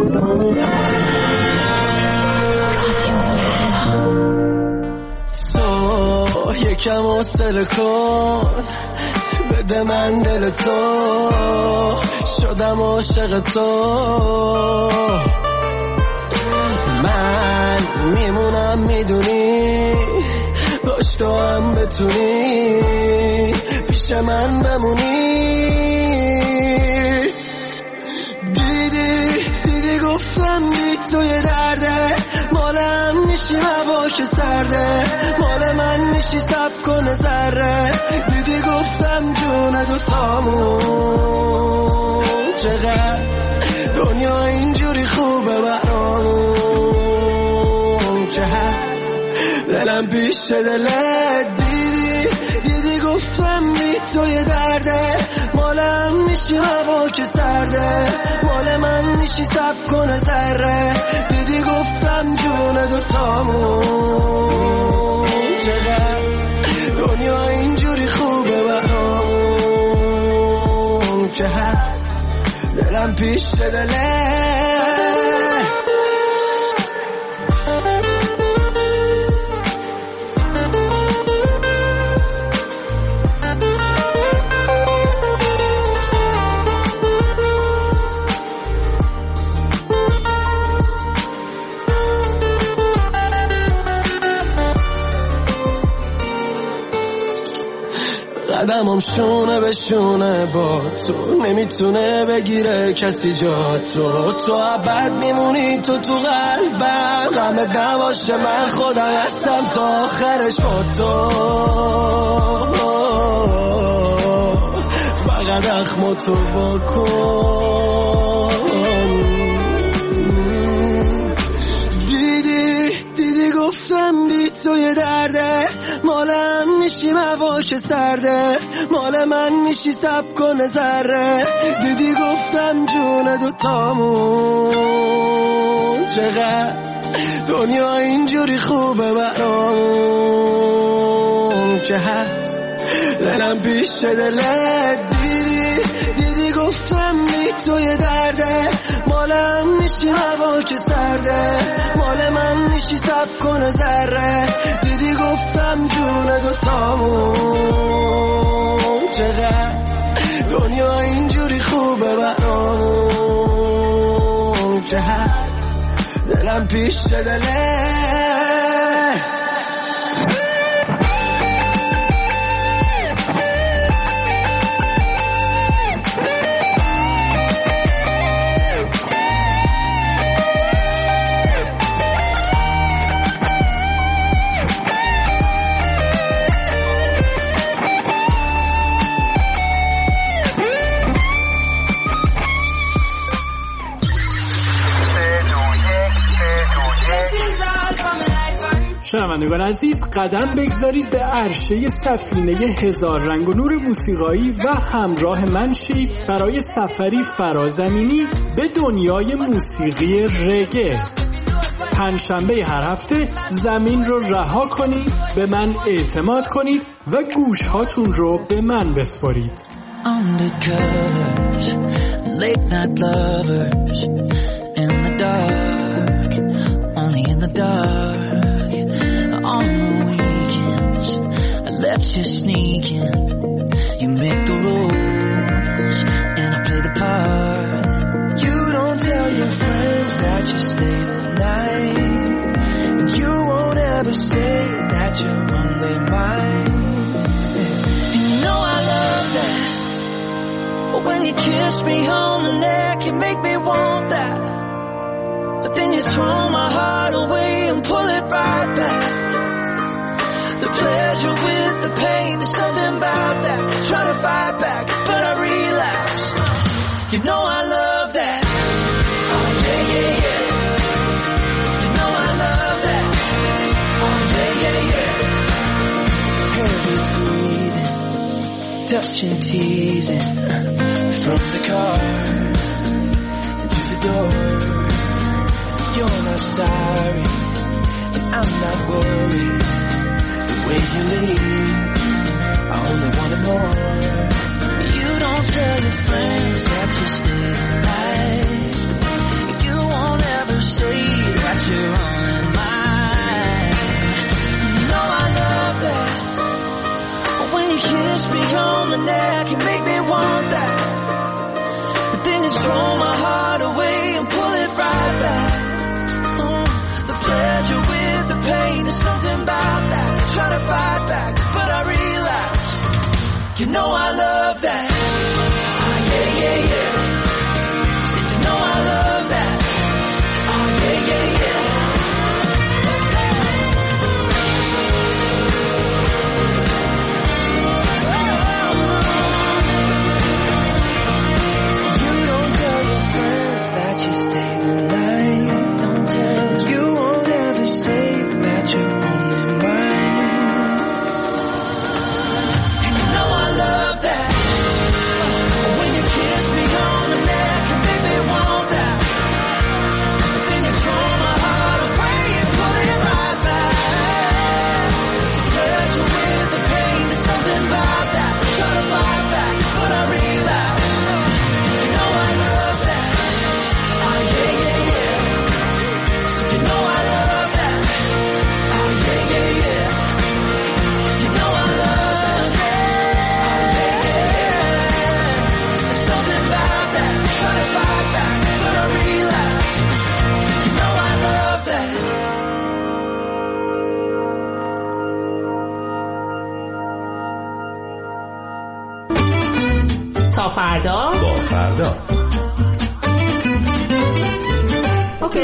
تو یکم حوصله کن بده من دل تو شدم عاشق تو من میمونم میدونی باش تو هم بتونی پیش من بمونی دیدی گفتم بی توی درده مالم میشی هوا که سرده مال من میشی سب کنه ذره دیدی گفتم جون دوتامون چقدر دنیا اینجوری خوبه برام که هست دلم پیش دلت دیدی گفتم بی توی درده مالم میشی هوا که سرده مال من میشی سب کنه ذره دیدی گفتم جون دوتامون چقدر دنیا اینجوری خوبه برام که هست دلم پیش دلت قدمم شونه به شونه با تو نمیتونه بگیره کسی جا تو ابد میمونی تو قلبم غمت نباشه من خودم هستم تا آخرش با تو فقط اخماتو بکن دیدی گفتم بی توی درده مالم میشی هوا که سرده مال من میشی سب کنه ذره دیدی گفتم جون دوتامون چقدر دنیا اینجوری خوبه برام که هست دلم پیش دلت دیدی گفتم بی توی درده مالم میشی هوا که سرده مال من میشی سب کنه ذره دیدی گفتم جون دوتامون چقدر دنیا اینجوری خوبه برام که هست دلم پیش دلت شنوندگان عزیز قدم بگذارید به عرشه سفینه هزار رنگ و نور موسیقایی و همراه من شید برای سفری فرازمینی به دنیای موسیقی رگه. پنجشنبه هر هفته زمین رو رها کنید، به من اعتماد کنید و گوش هاتون رو به من بسپارید. Undercovers, late night lovers, in the dark, only in the dark. On the weekends, I let you sneak in. You make the rules, and I play the part. You don't tell your friends that you stay the night, and you won't ever say that you're on their mind. And you know I love that, but when you kiss me on the neck, you make me want that. But then you throw my heart away and pull it right back. The pleasure with the pain, there's something about that. Try to fight back, but I relapse. You know I love that. Oh yeah, yeah, yeah. You know I love that. Oh yeah, yeah, yeah. Heavy breathing, touching, teasing, from the car to the door. You're not sorry, and I'm not worried. When you leave, I only wanted more. You don't tell your friends that you stay the night. You know I love that. Oh yeah, yeah, yeah. Said you know I love that. Oh yeah, yeah, yeah. You don't tell your friends that you stay the night. Don't tell. You won't ever say that you're only mine. And you know I love that. When you kiss me on the neck and make me want that. Then you throw my heart away and put it right back. The pleasure with the pain, there's something about that. Try to fight back, but I realize. You know I love that. Oh yeah, yeah, yeah. So you know I love that. Oh yeah, yeah, yeah. You know I love that. Oh yeah, yeah, yeah. There's something about that. Try to fight back, but I realize. You know I love that. تا فردا با فردا. اوکی.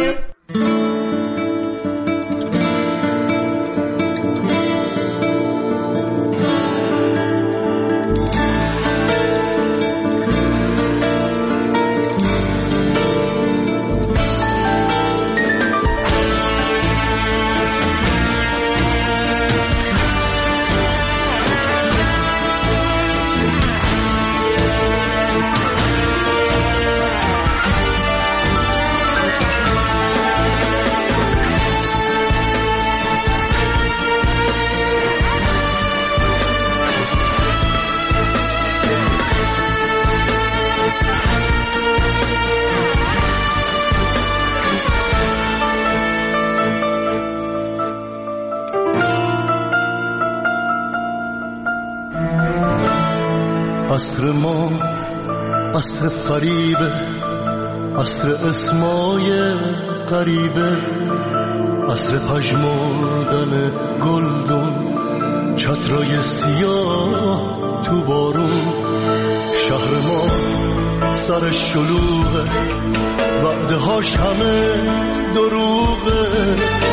عصر ما عصر فریبه، عصر اسمای غریبه، عصر پژمردن گلدون، چترای سیاه تو بارون. شهر ما سر شلوغه، وعدهاش همه دروغه،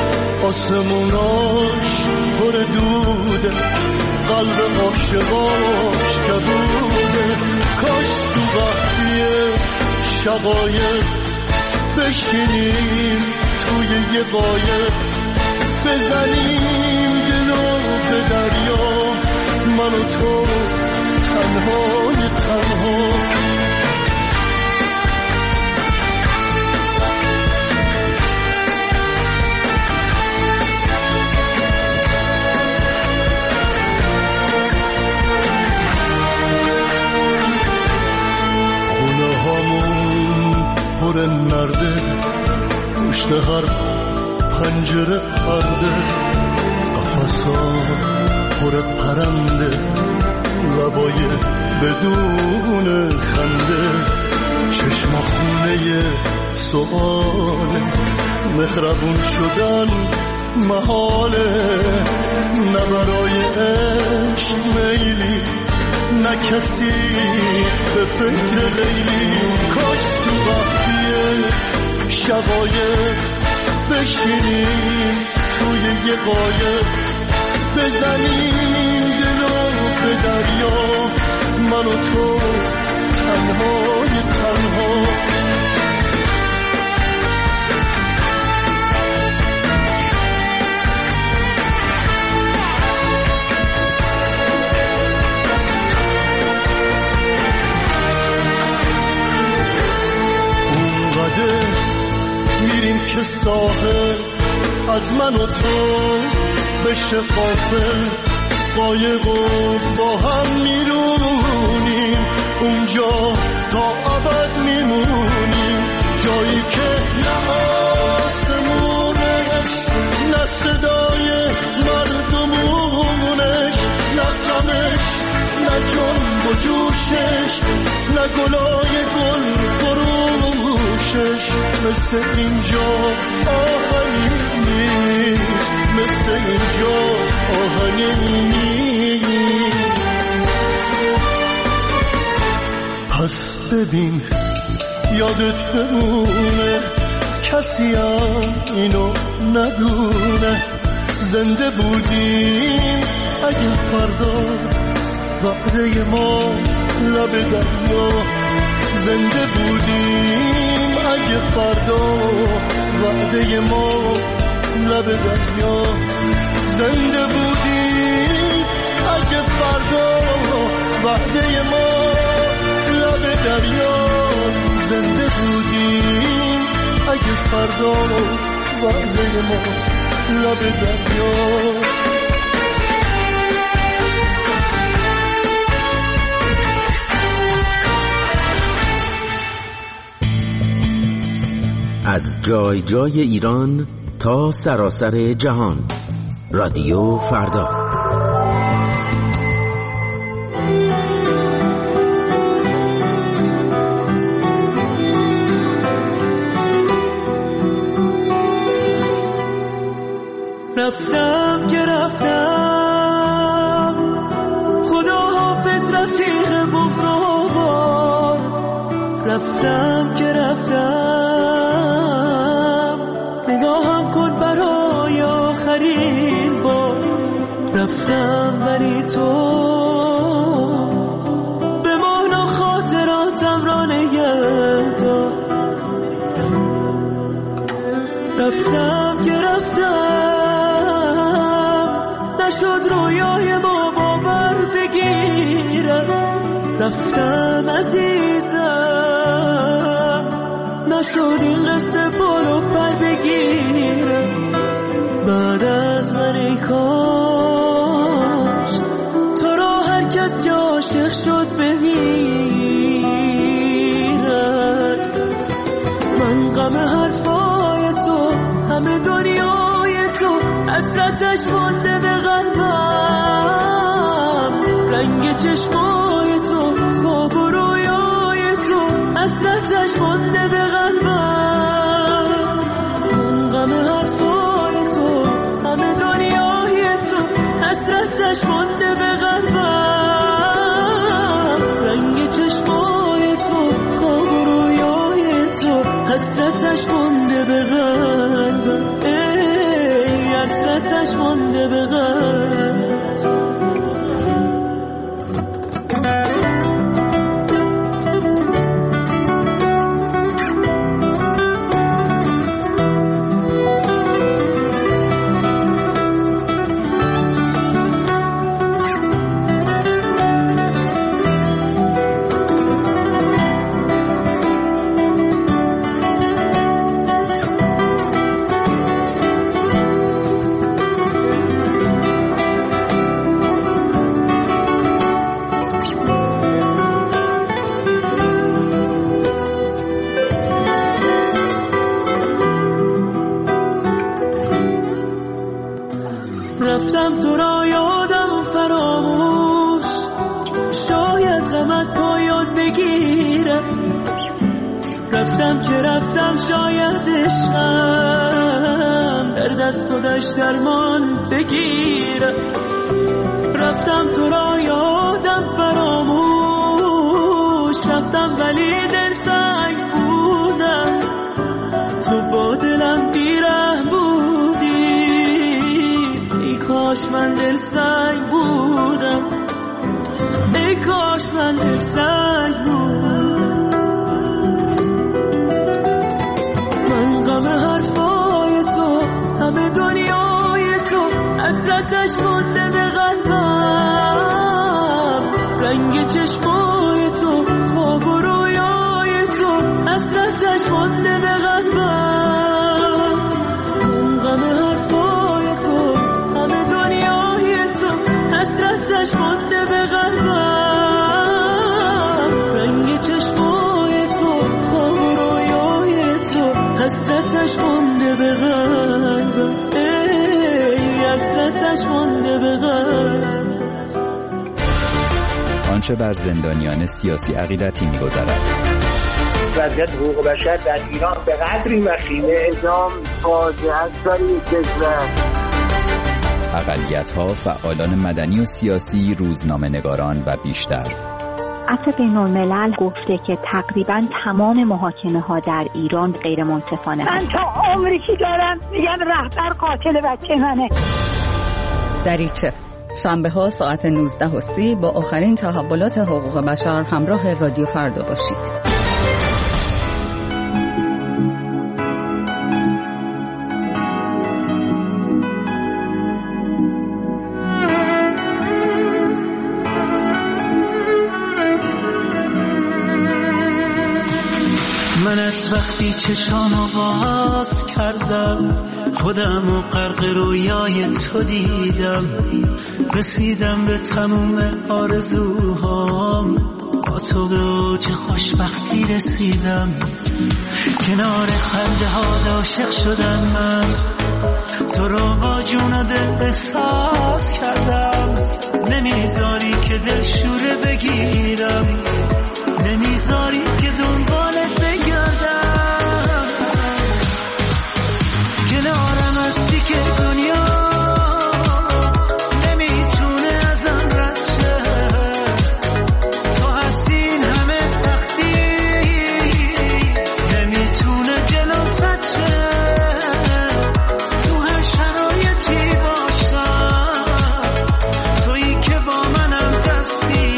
آسموناش پر دوده، قلب عاشقاش کبوده. کاش تو وقتی شقایق بشینیم توی یه قایق، بزنیم دلو به دریا، من و تو تنهای تنها. پر نرده، پشت هر پنجره پرده، قفصا پر پرنده، لبای بدون خنده، چشم خونه سؤاله، مهربون شدن محاله، نه برای عشق میلی، نه کسی به فکر لیلی. کاش تو وقتی شقایق بشینیم توی یه قایق، بزنیم دلو به دریا، من و تو تنهای تنها. میریم که ساحل از من و تو بشه غافل، قایق و با هم میرونیم اونجا تا ابد میمونیم، جایی که نه آسمونش، نه صدای مردمونش، نه غمش، نه جنب و جوشش، نه گلای گل فروشش. مثل اینجا آهنی نیست، مثل اینجا آهنی نیست. پس ببین یادت بمونه کسی هم اینو ندونه زنده بودیم اگه فردا وعده ما لب دریا زنده بودیم اگه فردا وعده ما لب دریا زنده بودیم اگه فردا وعده ما لب دریا زنده بودیم اگه فردا وعده ما لب دریا از جای جای ایران تا سراسر جهان رادیو فردا. رفتم که رفتم خدا حافظ رفیق بزرگوار رفتم که رفتم نگاهم کن برای آخرین بار رفتم ولی تو بمانا خاطراتم را نگه دار رفتم که رفتم نشد رویای ما باور بگیرم رفتم عزیزم نشد این قصه بالو پر بگیرم بعد از من ای کاش تو را هر کس که عاشق شد بمیرد من غم حرفای تو همه دنیای تو حسرتش مانده به قلبم رنگ چشمای تو خواب و رویای تو حسرتش مانده به قلبم من غم حرفای تو همه دنیای تو حسرتش مانده به قلبم رنگ چشمای تو خواب و رویای تو حسرتش مانده به قلبم حسرتش مانده به قلبم رفتم تو را یادم فراموش شاید غمت پایان بگیرم رفتم که رفتم شاید عشقم در دست خودش درمان بگیرم رفتم تو را یادم فراموش رفتم ولی دلتنگ بودم تو با دلم بیرحم بودی ای کاش من دل سنگ بودم ای کاش من دل سنگ بودم من غم حرفای تو همه دنیای تو حسرتش مانده به قلبم رنگ چشمای تو خواب و رویای تو حسرتش مانده به قلبم من غم حرفای تو همه دنیای تو حسرتش مانده به قلبم رنگ چشمای تو خواب و رویای تو حسرتش مانده به قلبم حسرتش مانده به قلبم آنچه بر زندانیان سیاسی عقیدتی می‌گذرد. وضعیت حقوق بشر در ایران به قدری وخیمه اعدام فاجعه است در این کشور. اقلیت‌ها، فعالان مدنی و سیاسی، روزنامه‌نگاران و بیشتر. عفو بین‌الملل گفته که تقریباً تمام محاکمه ها در ایران غیر منصفانه. من تا عمری که دارم میگم رهبر قاتل بچه منه. دریچه شنبه ها ساعت 19:30 با آخرین تحولات حقوق بشر همراه رادیو فردا باشید. من از وقتی چشامو باز کردم خودمو غرق رویای تو دیدم، رسیدم به تموم آرزوهام، با تو به اوج خوشبختی رسیدم، کنار خنده ها عاشق شدم من، تو رو با جون و دل احساس کردم، نمیذاری که دل شوره بگیرم، نمیذاری که دنبالت بگردم، کنارم هستی که دنیا نمیتونه ازم رد شه، تو هستی این همه سختی نمیتونه جلوم سد شه، تو هر شرایطی باشم تویی که با منم دستی،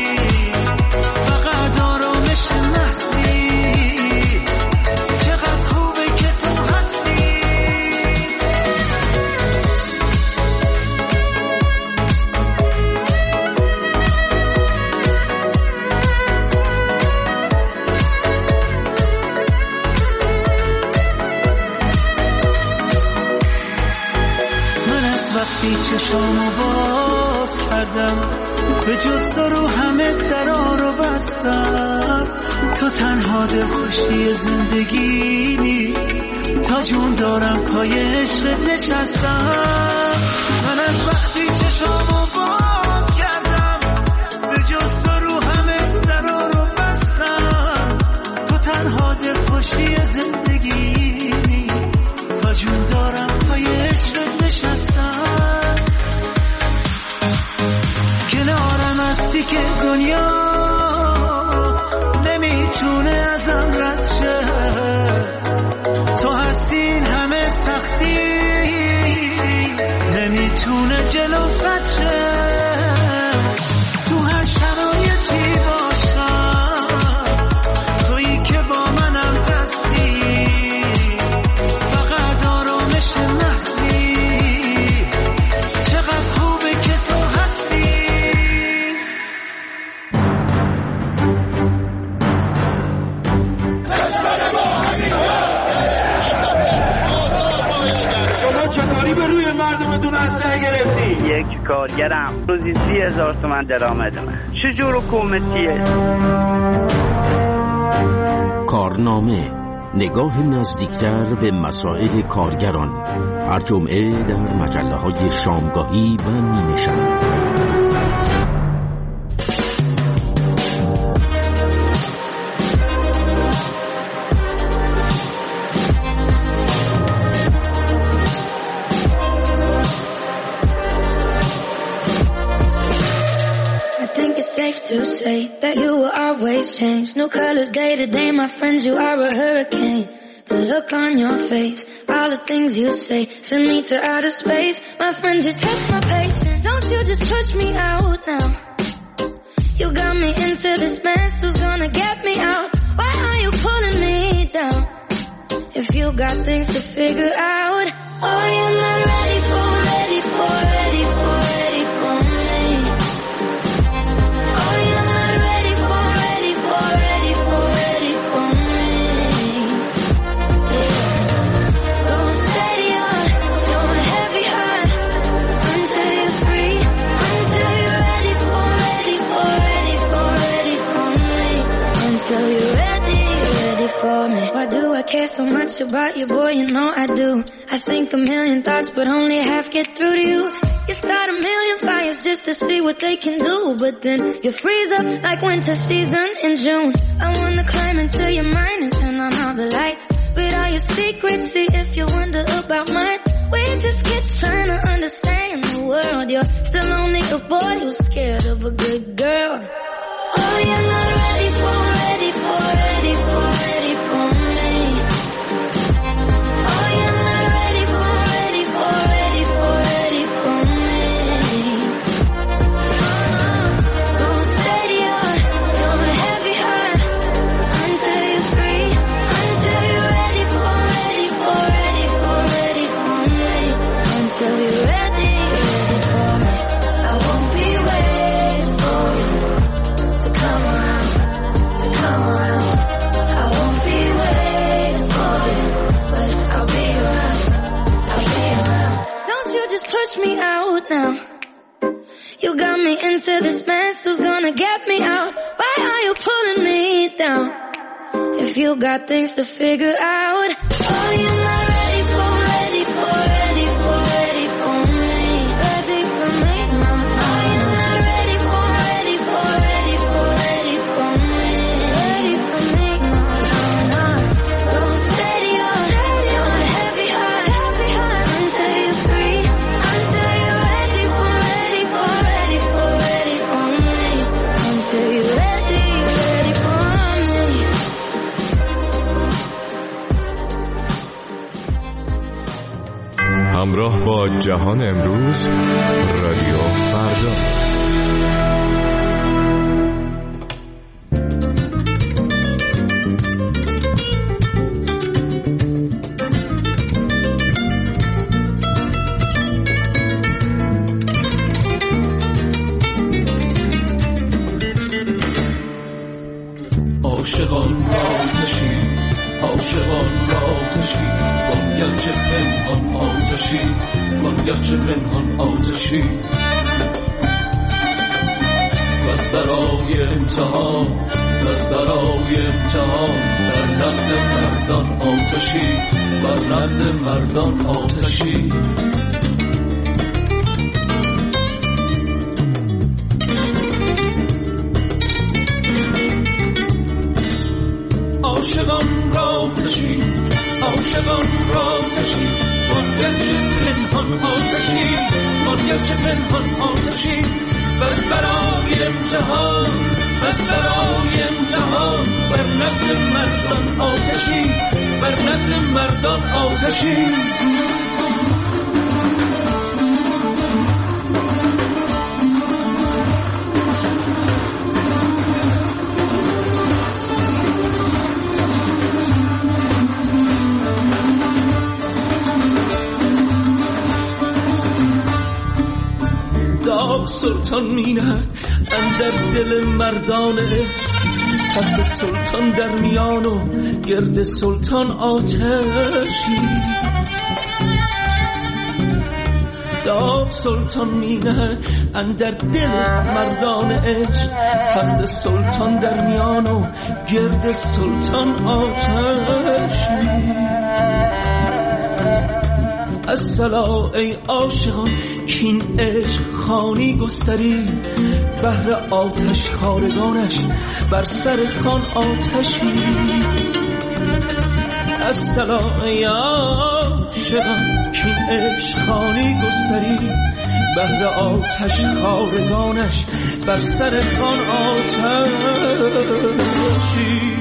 چشامو باز کردم به جز تو رو همه درا رو بستم، تو تنها دلخوشی زندگی، تا جون دارم پای عشقت نشستم، من از وقتی چشامو باز کردم به جز تو رو همه درا رو بستم، تو تنها دلخوشی زندگی، تا جون دارم پای عشقت نشستم، کنارم هستی که دنیا نمیتونه ازم رد شه، تو هستی این همه سختی نمیتونه جلو زد شه، تو هر شرایطی باشم تویی که با منم دستی، فقط آرامش لحظی، چقدر خوبه که تو هستی. چطوری به روی مردمتون اسلحه گرفتی؟ یک کارگرم روزی 30,000 تومان درآمدمه، چجور حکومتیه؟ کارنامه، نگاه نزدیکتر به مسائل کارگران، هر جمعه در مجله‌های شامگاهی و نیمه شب. To say that you will always change. No colors day to day, my friends, you are a hurricane. The look on your face, all the things you say, send me to outer space. My friends, you test my patience. Don't you just push me out now. You got me into this mess, who's gonna get me out? Why are you pulling me down? If you got things to figure out. Oh, you're not ready for me. Why do I care so much about you, boy? You know I do. I think a million thoughts, but only half get through to you. You start a million fires just to see what they can do, but then you freeze up like winter season in June. I wanna climb into your mind and turn on all the lights, but all your secrets, see if you wonder about mine. We're just kids trying to understand the world. You're still only a boy who's scared of a good girl. Oh, If you got things to figure out, oh, you're not ready for me. Ready for me. Oh, you're not ready for me. Ready for me. No. Don't steady on your heavy heart until you're free, until you're ready for me, until you're ready for me. همراه با جهان امروز، رادیو فردا. عاشقان آتشی، عاشقان آتشی، باید چه پنهان آتشی، باید چه پنهان آتشی. بس برای امتحان، بس برای امتحان، بر نقد مردان آتشی، بر نقد مردان آتشی. عاشقان را آتشی، عاشقان را آتشی، باید چه پنهان آتشی، باید چه پنهان آتشی. بس برای امتحان، بس برای امتحان، بر نقد مردان آتشی، بر نقد مردان آتشی. سلطان مینه اندر دل مردانه، تخت سلطان در میان و گرد سلطان آتشی. داغ سلطان مینه اندر دل مردان عشق، تخت سلطان در میان و گرد سلطان آتشی. الصلا ای عاشقان کین عشق خانی گستری، بهر آتش خارگانش بر سر خان آتشی. الصلا ای عاشقان کین عشق خانی گستری، بهر آتش خارگانش بر سر خان آتشی.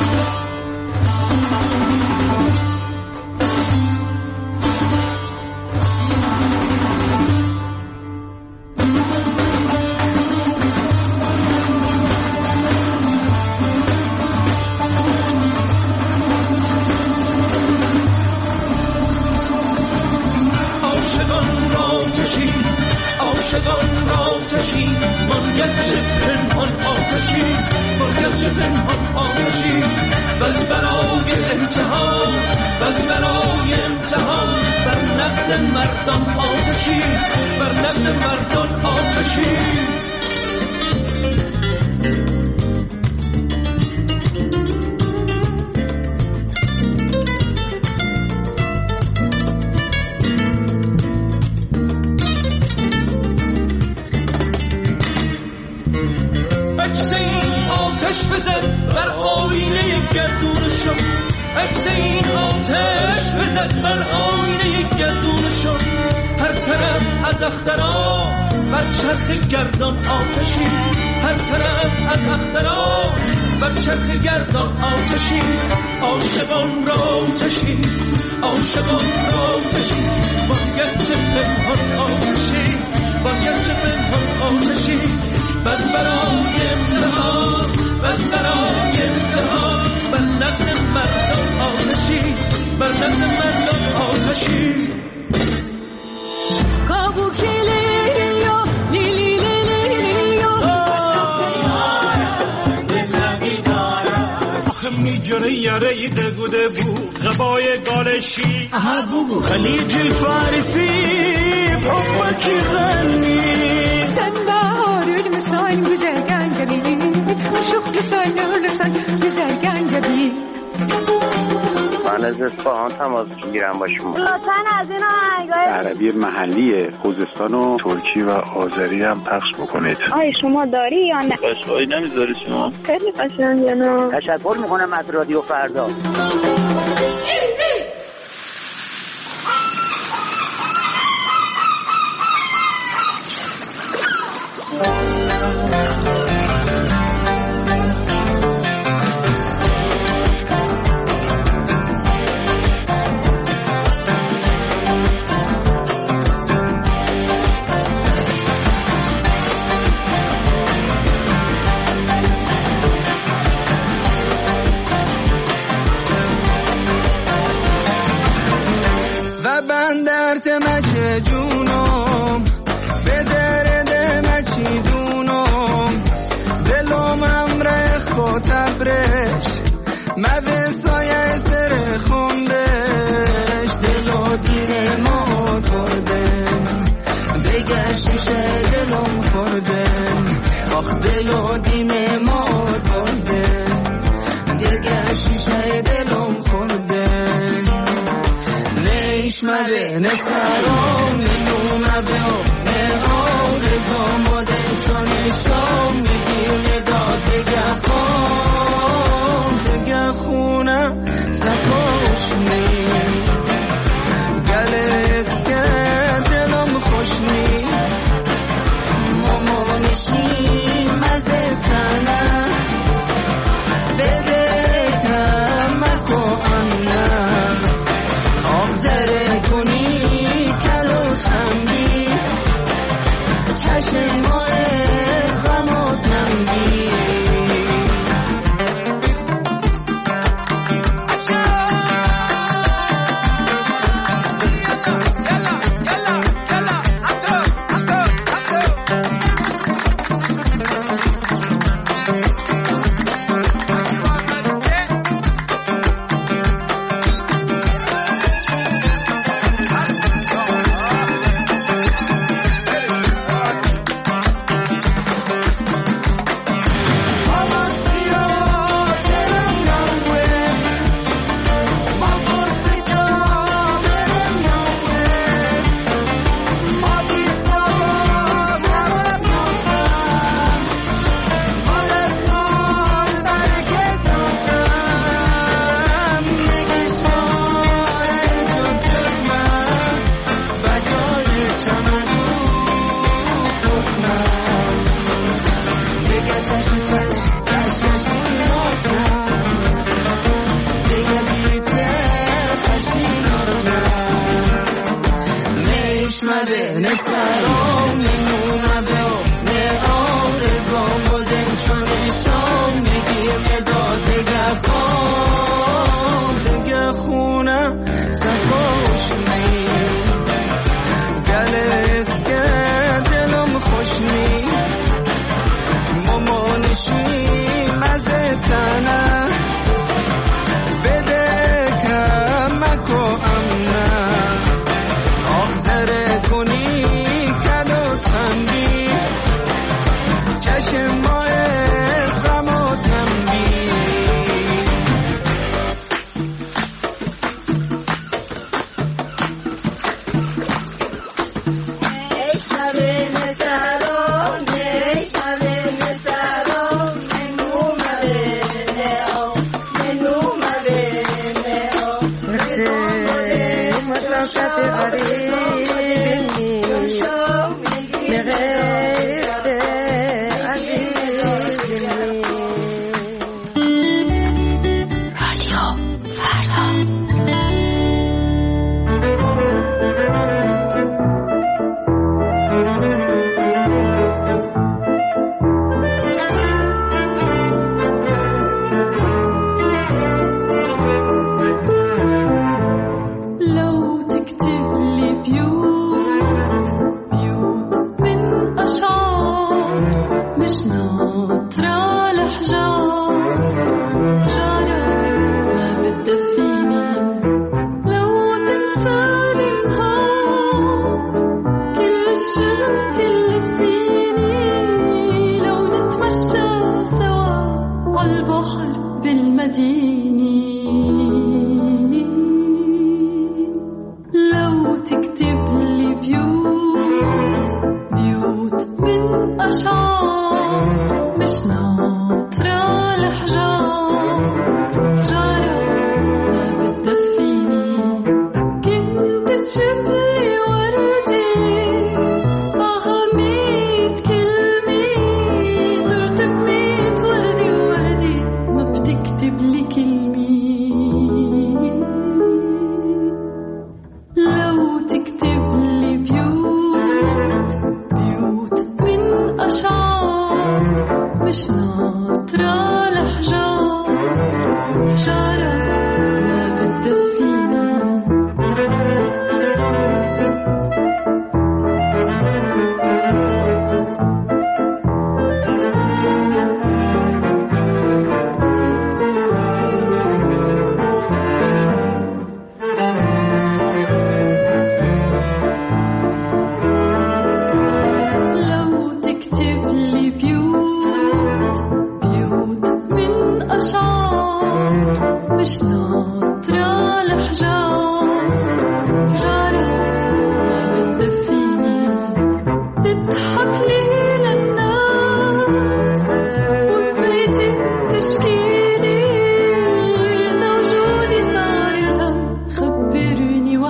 عاشقان آتشی، باید چه پنهان آتشی، باید چه پنهان آتشی. بس برای امتحان، بس برای امتحان، بر نقد مردان آتشی، بر نقد مردان آتشی. آتش بزد بر آینه گردونشون، عکس این آتش بزد بر آینه گردونشون. هر طرف از اخترا بر چرخ گردان آتشی، هر طرف از اختران بر چرخ گردان آتشی عاشقان را آتشی عاشقان را آتشی باید چه پنهان آتشی باید چه پنهان آتشی بس برای امتحان بس برای امتحان بر نفس مردم آتشی بر نفس مردم آتشی میجره یاره دگوده بو غبای گالشی خلیج فارسی حبکی غنی sen baharül misal güzel gencebi aşık misal nurlusan güzel gencebi من از اصفهان تماس میگیرم با شما. لطفاً از این آهنگای عربی محلی خوزستان و ترکی و آذری هم پخش بکنید. آیا شما داری یا نه؟ قشنگی نمیذاری شما؟ خیلی قشنگه نه. تشکر میکنم از رادیو فردا. جونم به درد مچی دونم دلم امره خطبرش مبه سایه سر خوندش دلو دیر ما کردم بگر شیشه دلم خوردم آخ دلو دیم ما کردم دیگر شیشه دلم خوردم مده نسرام نمومده نه آرزو مده چون شام میگیر داد دگه خونم سکاش نی گله اسکه دلم خوش نی مامانشی مزه تنه بده کمکو انم آخزره کنی کلو خندی چشم ما از غمات نمدی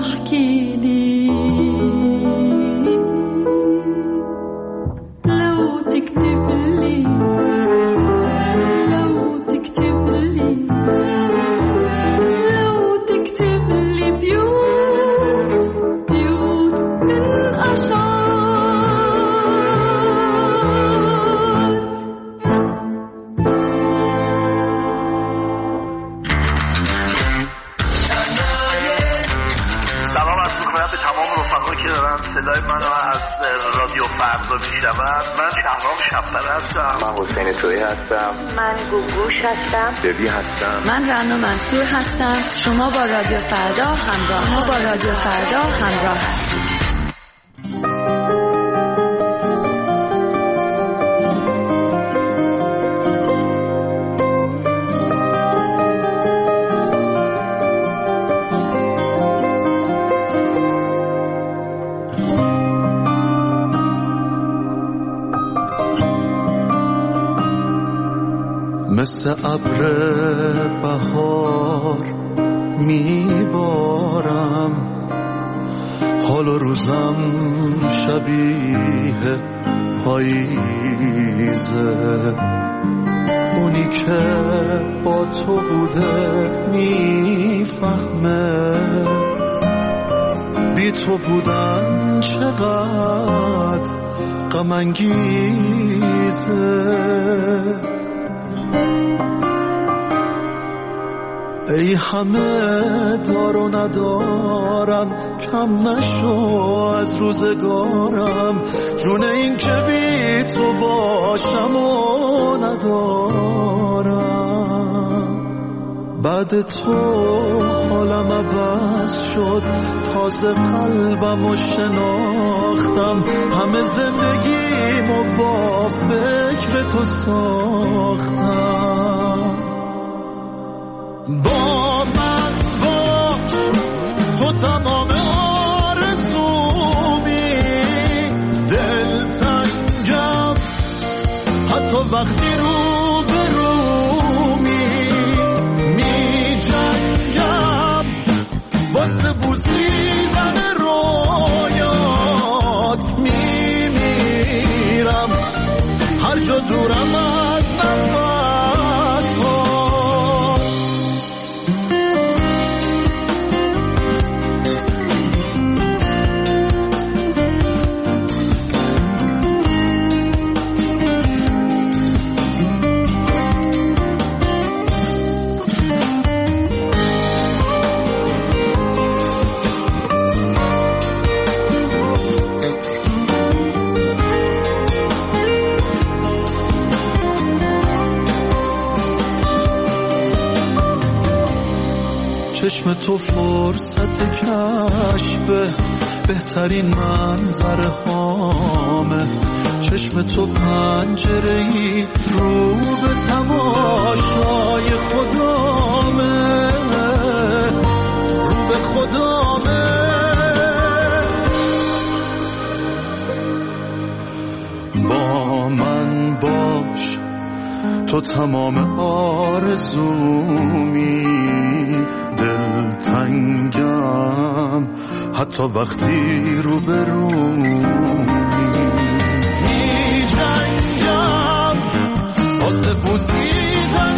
واحكي لي لو تكتب لي لو تكتب لي لو تكتب لي بيوت بيوت من أشعار که دارن صدای منو از رادیو فردا میشنون. من شهرام شب‌پره هستم. من حسین تویی هستم. من گوگوش هستم. ببی هستم. من رنا منصور هستم. شما با رادیو فردا همراه هستید. مثل ابر بهار میبارم، حال و روزم شبیه پاییزه. اونی که با تو بوده میفهمه بی تو بودن چقدر غم انگیزه. ای همه دار و ندارم، کم نشو از روزگارم، جون این که بی تو باشم و ندارم. بعد تو حالم عوض شد، تازه قلبم و شناختم، همه زندگیمو با فکر تو ساختم. با من باش تو تمام آرزومی، دلتنگم حتی وقتی رو به رومی، می جنگم واسه بوسیدن رویات، می میرم هر جا دورم از نفس. چشم تو فرصت کشف بهترین منظره هامه، چشم تو پنجره‌ای رو به تماشای خدامه، رو به خدامه. با من باش تو تمام آرزومی، دلتنگم حتی وقتی رو به رومی، می جنگم واسه بوسیدن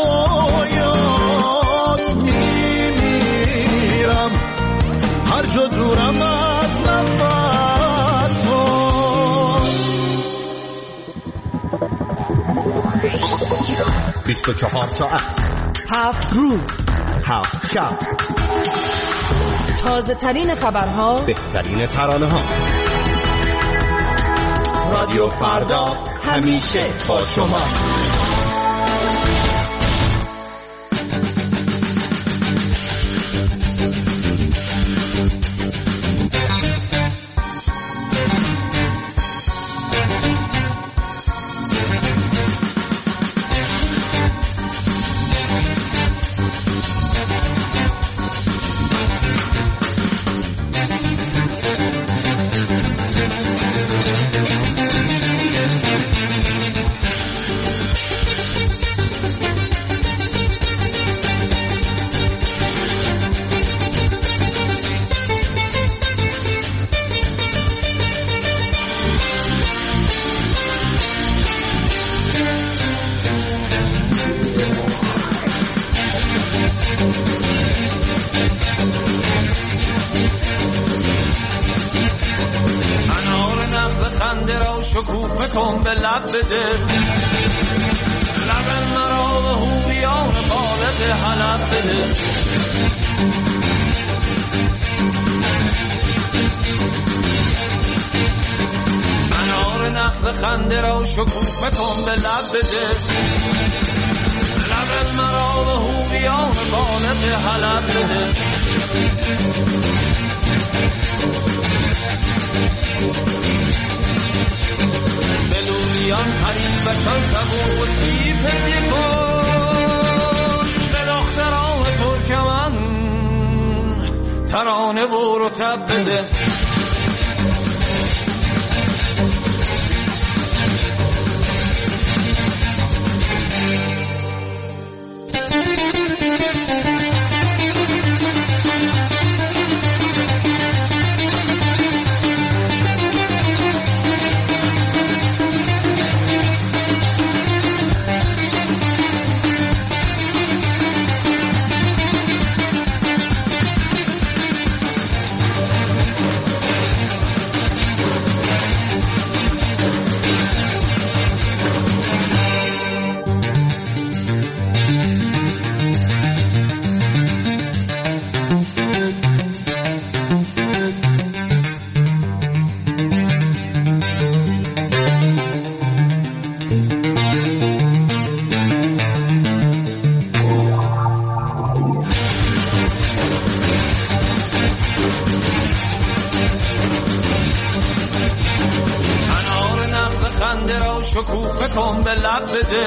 رویات، می میرم هر جا دورم از نفس ها. 24 ساعت 7 روز 7 شب، تازه ترین خبرها، بهترین ترانه ها. رادیو فردا همیشه با شما. کن به لب بده، لب مرا به هوریان بالت حلب بده. انار نخل خنده را شکوفه کن به لب بده، لب مرا به هوریان بالت حلب بده. بلوریان پریبشان سبو و سیب هدیه کن، به دختران ترکمن ترانه و رطب بده. شکوفه کن به لب بده،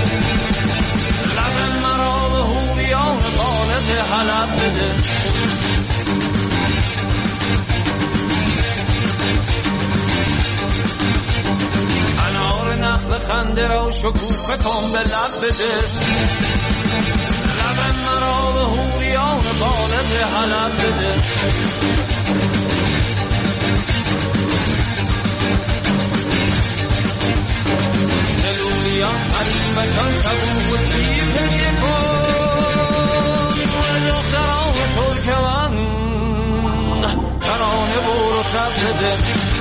لب مرا به هوریان بالت حلب بده. انار نخل خنده را شکوفه کن به لب بده، لب مرا به هوریان بالت حلب بده. پریبشان سبو و سیب هدیه کن، به دختران ترکمن ترانه و رطب بده.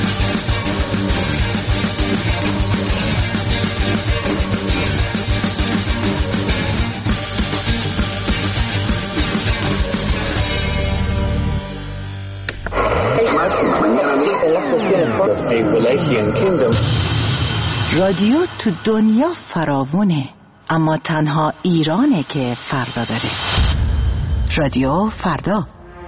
رادیو تو دنیا فراوونه، اما تنها ایرانه که فردا داره. رادیو فردا.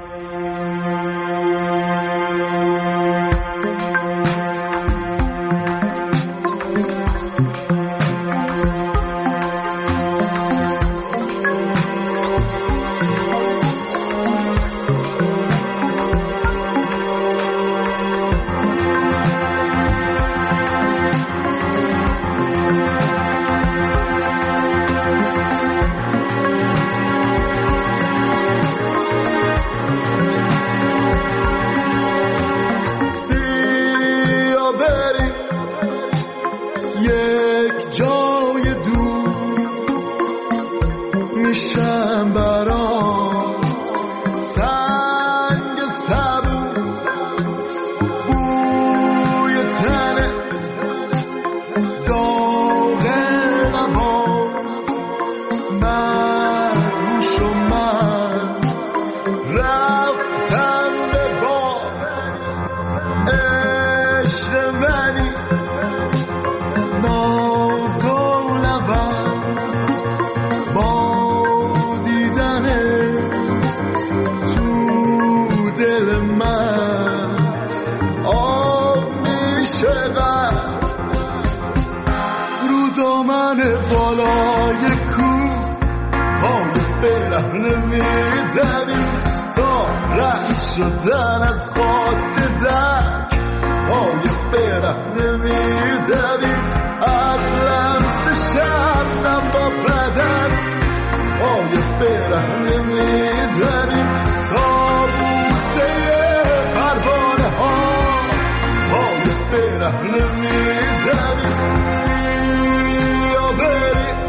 شدن از خواست درک پای برهنه میدویم، از لمس شبنم با بدن پای برهنه میدویم، تا بوسه پروانه ها پای برهنه میدویم. بیا بریم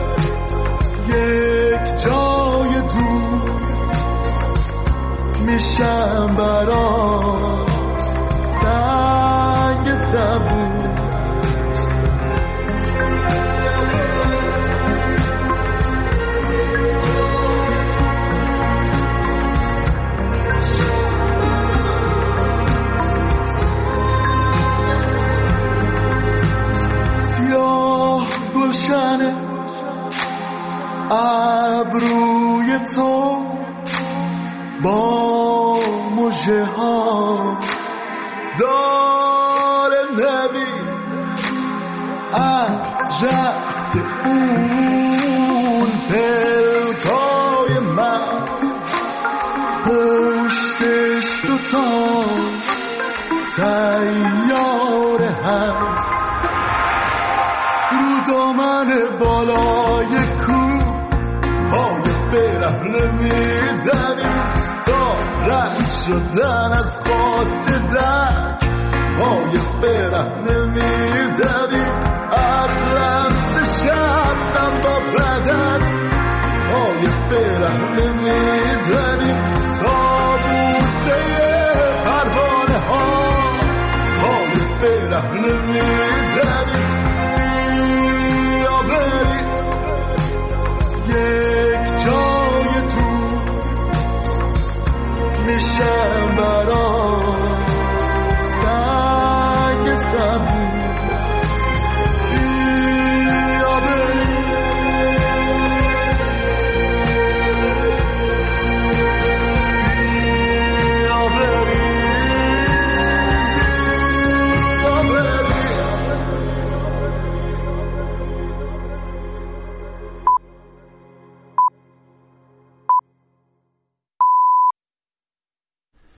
یک جای دور، میشم برات سنگ صبور، مژه ها داره نبید از رأس اون پلکای مست، پشتش دوتا سیاره هست، رو دامن بالای کوه پای برهنه میزنیم تا رد شدن از قاصدن، پای برهنه میزنیم از لمس شبنم با بدن، پای برهنه میزنیم تا بوسه پروانه ها، پای برهنه میزنیم یا بریم یک جای تو میشم برای